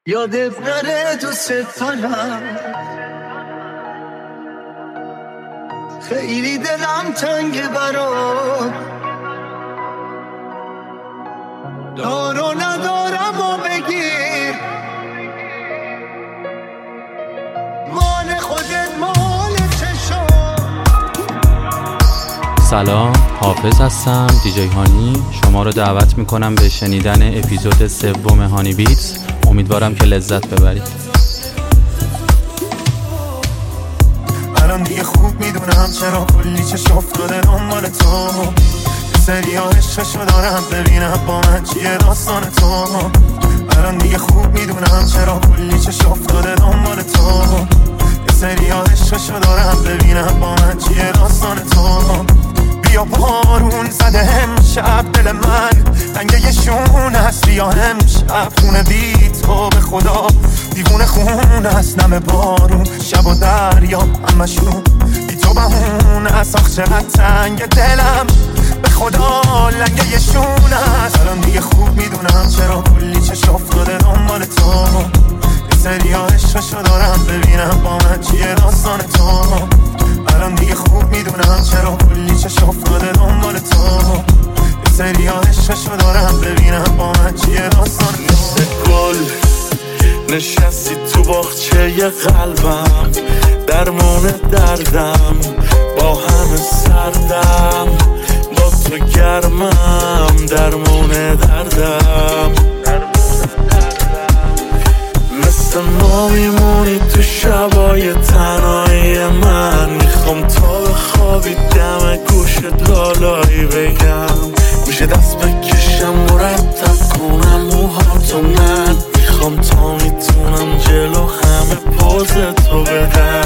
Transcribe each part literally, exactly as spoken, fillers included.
یادت نره دوست دارم، خیلی دلم تنگه برات، دار و ندارم و بگیر، مال خودت مال چشم. سلام، حافظ هستم، دیجی هانی. شما رو دعوت میکنم به شنیدن اپیزود سوم هانی بیتس. امیدوارم که لذت ببرید. الان دیگه خوب میدونم چرا کلی چشم افتاده دنبال تو، سری ها عشقشو دارم ببینم با من چیه داستان تو. الان دیگه خوب میدونم چرا کلی چشم افتاده دنبال تو، سری ها عشقشو دارم ببینم با من چیه داستان تو. بیا بارون زده امشب دل من تنگه یه شون هست، بیا امشب خونه بی تو به خدا دیوونه خون هست، نم بارون شب و دریا همشون بی تو بهون هست. آخ چقدر تنگ دلم به خدا لنگه یه شون هست. الان دیگه خوب میدونم چرا کلی چشم افتاده دنبال تو، یه سری ها عشقشو دارم ببینم با من چیه داستان تو. الان دیگه خوب میدونم چرا کلی چشم افتاده دنبال تو، یه سری ها عشقشو دارم ببینم با من چیه داستان تو. مثل گل نشستی تو باغچه قلبم، درمون دردم با همه سردم، با تو گرمم درمون دردم. مثل ما میمونی تو شبای تنهایی من، میخوام تا بخوابی دم گوشت لالایی بگم، میشه دست بکشم مرتب کنم موهاتو من، میخوام تا میتونم جلو همه پوز تو بدم.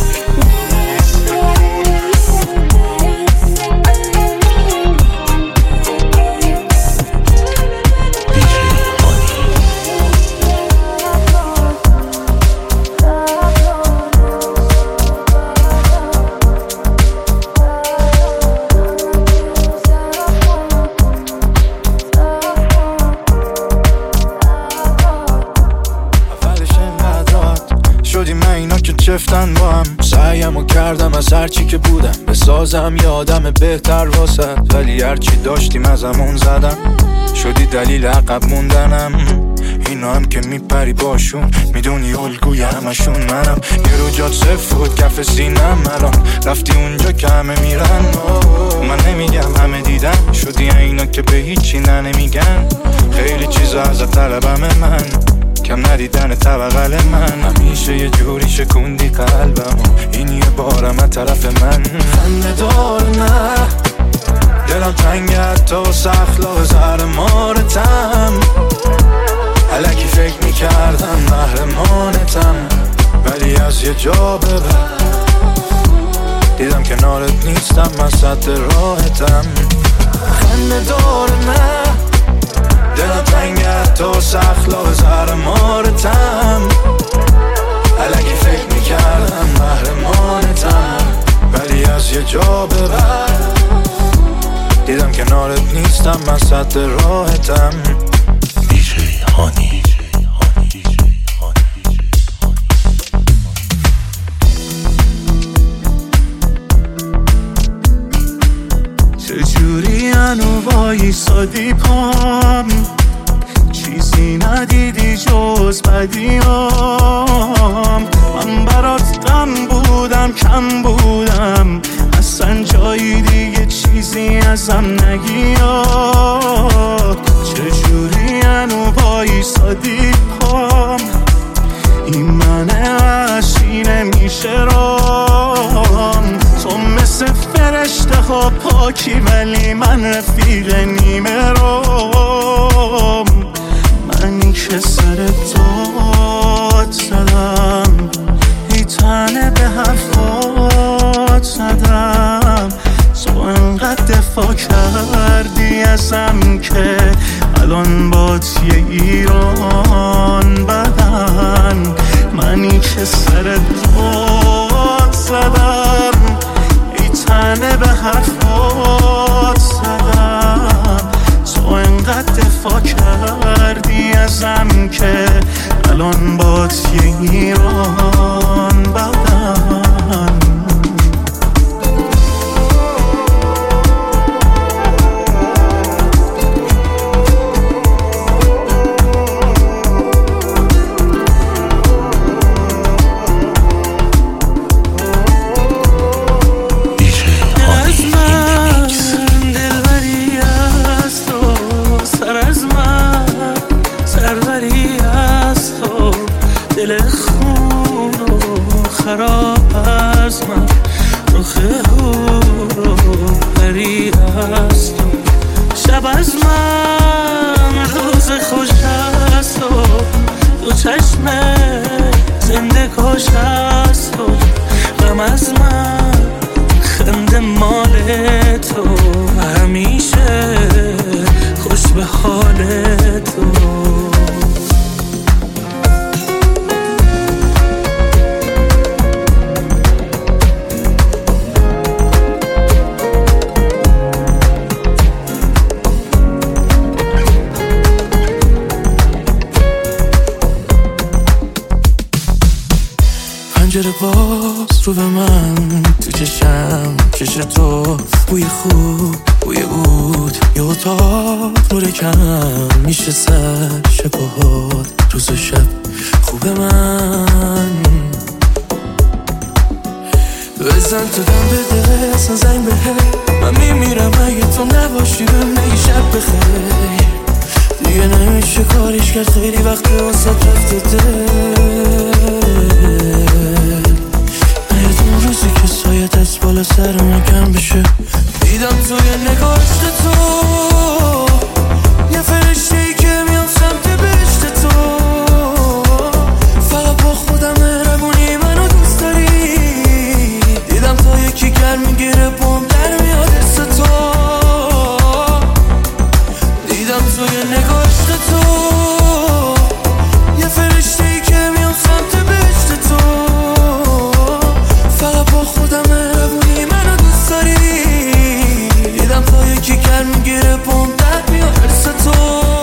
چفتن با هم سعیمو کردم از هرچی که بودم بسازم یادم بهتر واسد، ولی هرچی داشتیم از همون زدم، شدی دلیل عقب موندنم. اینا هم که میپری باشون میدونی الگوی همشون منم، یه رو جات صفر بود کف سینم، الان رفتی اونجا که همه میرن. من نمیگم همه دیدن، شدی اینا که به هیچی نه نمیگن، خیلی چیزا ازت طلبم من، کم ندیدن طبقل من، همیشه یه جوری شکوندی قلبم، این یه بارم از طرف من. خنده دار نه دلم تنگت تا سخلا زهر مارتم، الکی فکر میکردم محرمانتم، ولی از یه جا به بعد دیدم کنارت نیستم، من سد راحتم. خنده دار نه دلم تنگت تا سخلا زهر مارتم، الکی فکر میکردم محرمانتم، ولی از یه جا به بعد دیدم کنارت نیستم، من سد راحتم. دیجی هانی. چجوری انو وایسادی پام، چیزی ندیدی جز بدیام، من برات غم بودم کم بودم، اصلا جایی دیگه چیزی ازم نگیاد. چجوری انو وایسادی پام، این من عشقی نمیشه رام، تو مثل فرشته ها پاکی ولی من رفیق نیمه رام، منی که سر داد زدم، ای تنه به حرفات زدم، تو انقدر دفاع کردی ازم که الان با تیه ایران بدن، منی که سر داد زدم، ای تنه به حرفات زدم، تو انقدر دفاع کردی ازم که الان با یه ایران بدن دل خون و خراب از من رخ هور و پری است و شب از من روز خوش است و دو چشم زنده کش است و غم از من خنده مال تو همیشه خوش به حال تو پنجره باز رو به من تو چشم کش تو بوی خوب بوی بود یه اتاق نور کم میشه سر شب و حال روز و شب خوب من بزن تو دم بده اصلا زنگ بده من میمیرم اگه تو نباشی بهم شب بخیر دیگه نمیشه کاریش کرد خیلی وقت واسه رفته دل نیدون روزی که سایه دست بالا سر من کم بشه دیدم توی نگاشت تو یه فرشته ای که میام سمت بهشت تو فقط با خودم مهربونی منو دوست داری دیدم تا یکی گرم میگیره بوم در میاد حس تو دیدم توی نگاشت تو یه فرشته ای که میام سمت بهشت تو فقط با خودم مهربونی منو دوست داری دیدم تا یکی گرم میگیره بوم در میاد حس تو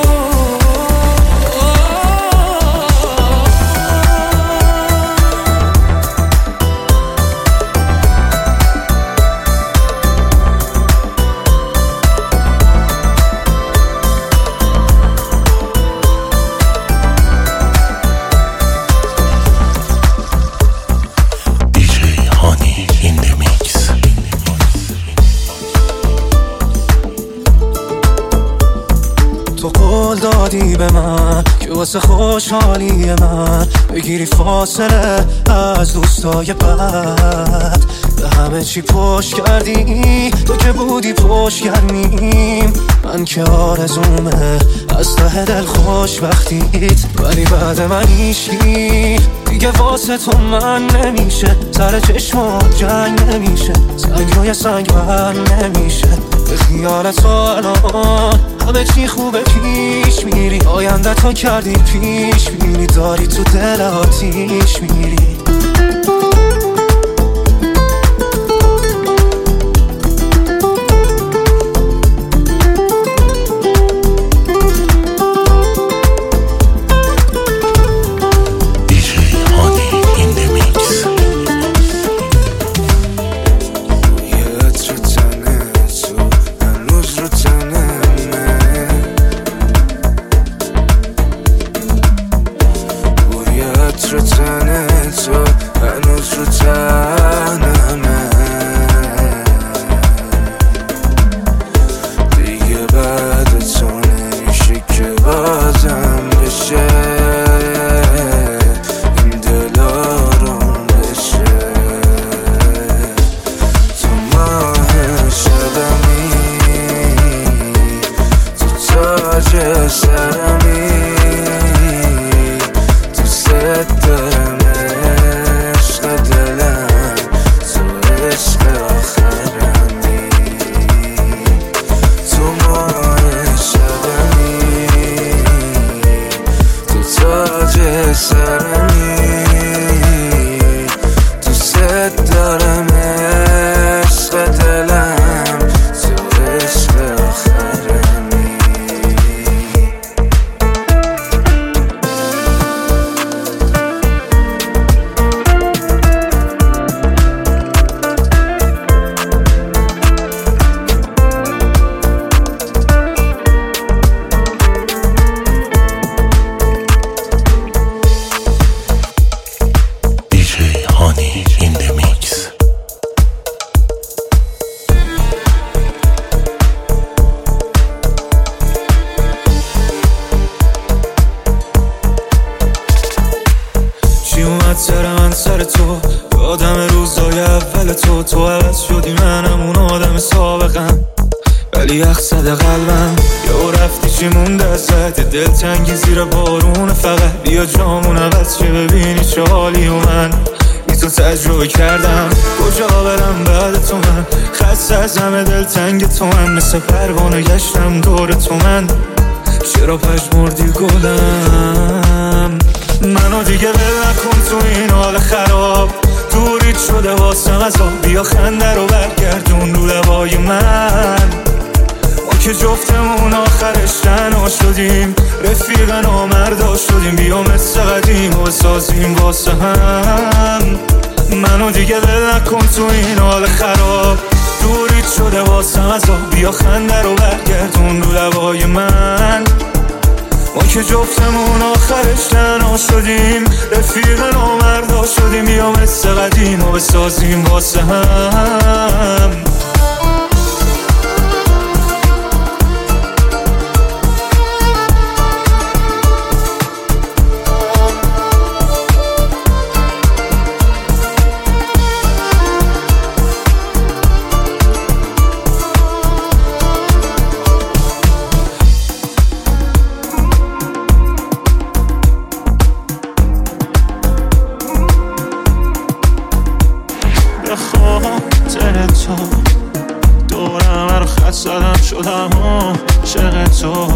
دادی به من که واسه خوشحالی من بگیری فاصله از دوستای بد به همه چی پشت کردی تو که بودی پشت گرمیم من که آرزومه از ته دل خوشبختیت ولی بعد من هیچکی دیگه واسه تو من نمیشه سر چشمات جنگ نمیشه سنگ روی سنگ بر نمیشه به خیال تو الان همه چی خوبه پیش میری آینده تو کردی پیش میری داری تو دل آتیش میری سر من سر تو، یادم روزای اول تو. تو عوض شدی منم اون آدم سابقم، ولی یخ زده قلبم. یهو رفتی چی مونده ازت، دلتنگی زیر بارون. فقط بیا جامون عوض شه ببینی چه حالی و من بی تو تجربه کردم. کجا برم بعد تو من، خسته از همه دلتنگ تو من. مثل پروانه گشتم دور تو من، چرا پشمردی گلم؟ منو دیگه ول نکن تو این حال خراب، دوریت شده واسم از آب. بیا خنده رو برگردون رو لبای من، ما که جفتمون آخرش تنها شدیم، رفیق نامردا شدیم. بیا مثل قدیم و بسازیم واسه هم. منو دیگه ول نکن تو این حال خراب، دوریت شده واسم از آب. بیا خنده رو برگردون رو لبای من، ما که جفتمون آخرش تنها شدیم، رفیق نامردا شدیم. بیا مثل قدیم و بسازیم واسه هم. شدم عاشق تو،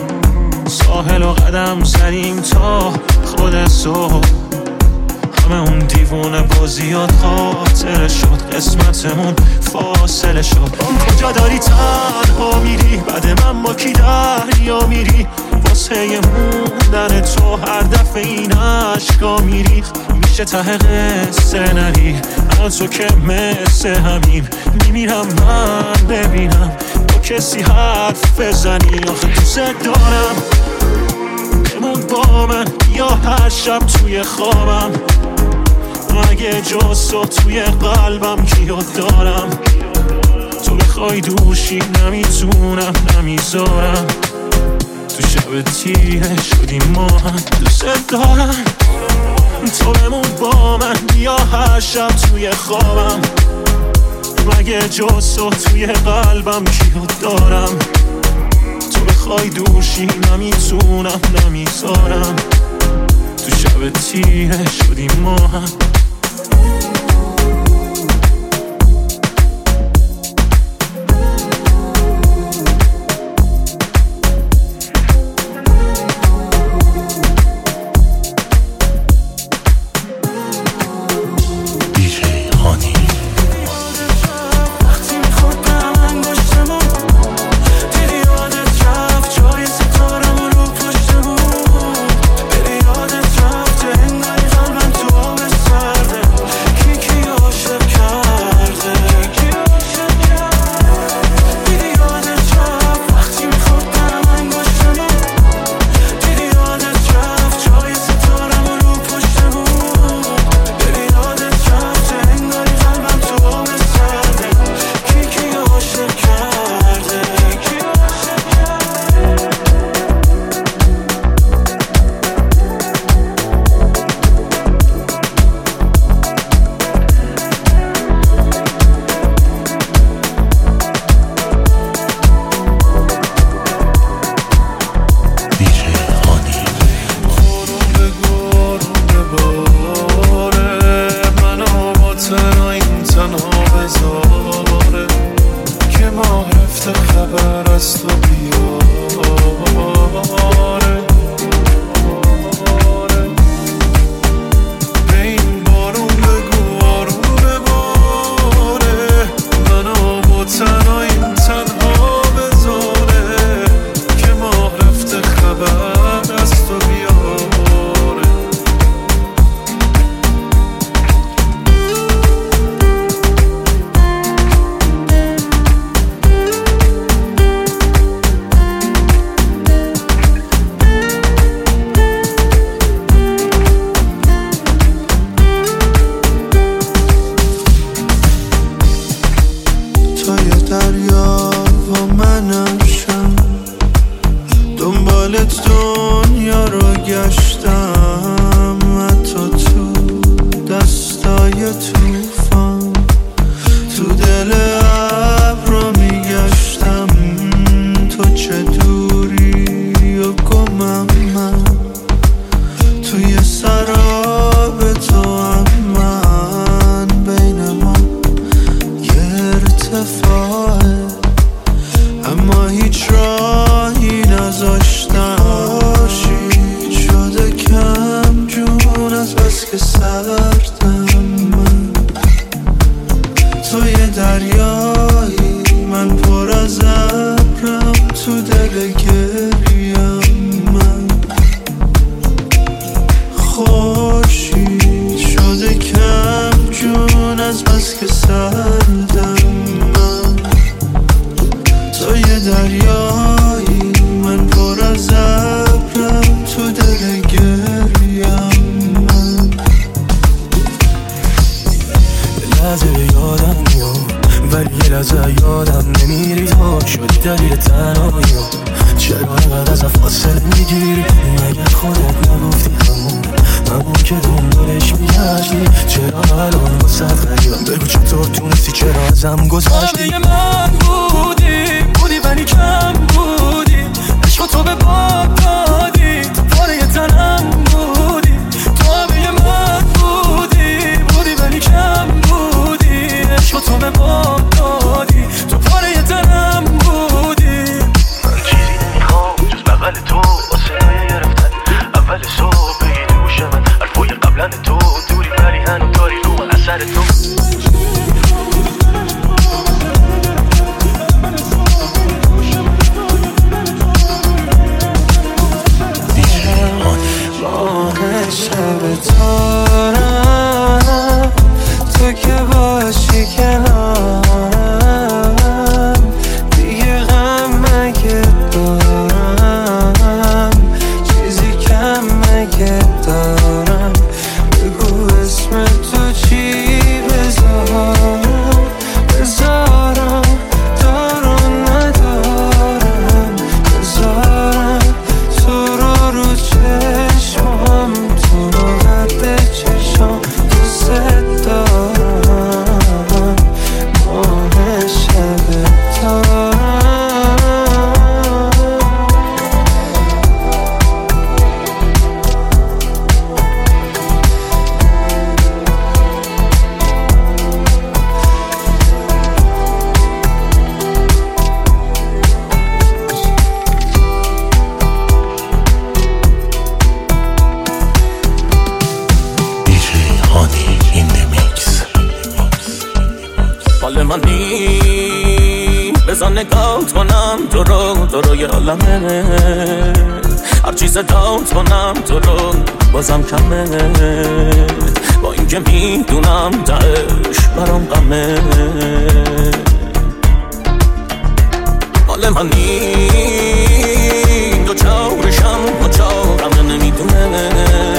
ساحل و قدم زدیم تا خود صبح. همه اون دیوونه بازیات خاطره شد، قسمتمون فاصله شد. کجا داری تنها میری، بعد من با کی دریا میری؟ واسه موندن تو هر دفعه این عشقا میری. میشه ته قصه نری، الان تو که مثل همین میمیرم من ببینم کسی حرف بزنی. آخه دوست دارم بمون با من، یا هر شب توی خوابم، مگه جز تو توی قلبم کیو دارم؟ تو بخوای دوشی نمیتونم نمیذارم، تو شب تیره شدیم ما هم. دوست دارم تو بمون با من، یا هر شب توی خوابم، مگه جز تو توی قلبم کیو دارم؟ تو بخوای دوشی نمیتونم نمیذارم، تو شب تیره شدیم ما هم. Side خورشید شده کم جون از بس که سردم من. تو یه دریایی من پر از ابرم تو دل گریم من. یه لحظه یادم میاد ولی یه لحظه یادم نمیری تو شدی دلیل تنهاییم. چرا اینقدر از فاصله میگیری مگه خودت نگفتی همون همون که دنبالش میگشتی؟ چرا الان واسه غریبم بگو چطور تونستی چرا ازم گذشتی؟ من بودی بودی ولی کم بودی عشق تو به باب دادی تو پاره تنم بودی. تو همه من بودی بودی ولی کم بودی عشق تو به باب دادی تو پاره تنم بودی. من چیزی نمیخوام جز بغل تو واسه نایه گرفتن اول صبح بگی گوش من حرفای قبلن تو دوری ولی هنو داری رو من اثر تو. ماه شب تارم تو که باشی کنارم دیگه غم مگه دارم چیزی کم مگه دارم بگو اسم تو چی بذارم بذارم دارم ندارم بذارم تو رو رو چشمم تو رو قد چشم دوست دارم ماه شب حال منی بزن نگات کنم تو رو تو رو یه عالمه هر چیز دات کنم تو رو بازم کمه با اینکه میدونم تهش برام غمه. حال منی دو چارشم با چارم نمیدونه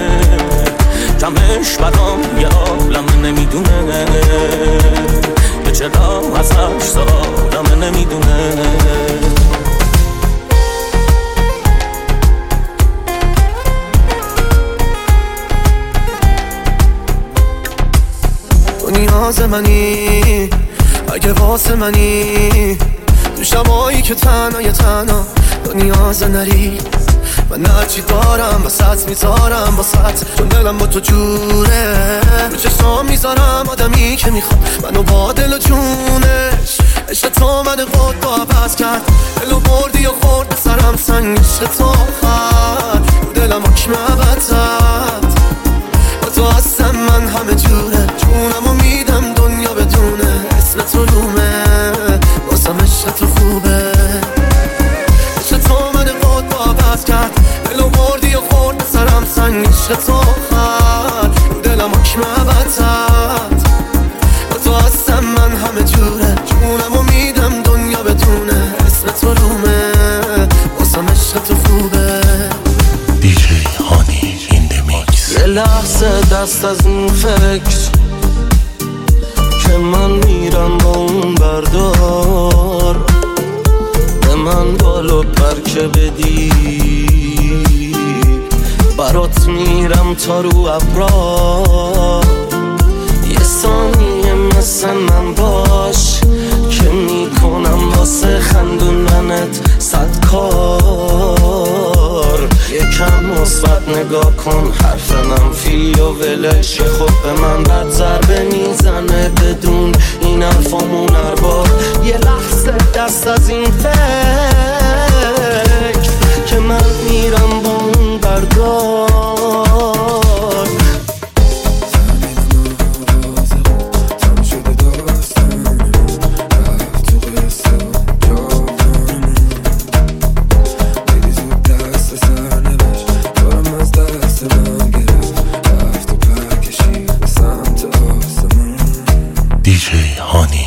کمش برام یه عالمه نمیدونه که چرا ازش سادم نمیدونه. تو نیاز منی اگه واسه منی تو شبایی که تنها یه تنها تو نیاز نری من هرچی دارم واسط میذارم واسط چون دلم با تو جوره رو چشم میذارم آدمی که میخواد منو با دل و جونش عشق تو من خود با عوض کرد دلو بردی و خورد سرم سنگ عشق تو خد رو دلم حکم عبدت با تو هستم من همه جوره جونمو میدم دنیا بدونه اسم تو رومه واسم عشق تو خوبه عشق تو من خود با عوض کرد دلو بردی و خورد سرم سنگ عشق تو خد رو دلم حکم عبدت با تو هستم من همه جوره جونمو میدم دنیا بدونه اسم تو رومه واسم عشق تو خوبه. دیجی هانی این دمیکس. یه لحظه دست از این فکر که من میرم با اون بردار به من بالو پر که بدی برات میرم تا رو ابرا یه ثانیه مثل من باش که میکنم واسه خندوندنت صد کار. یکم مثبت نگاه کن حرف منفی و ولش خود به من بد ضربه میزنه بدون این حرفامون هر بار. یه لحظه دست از این فکر که من میرم با اون بردار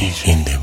He's in the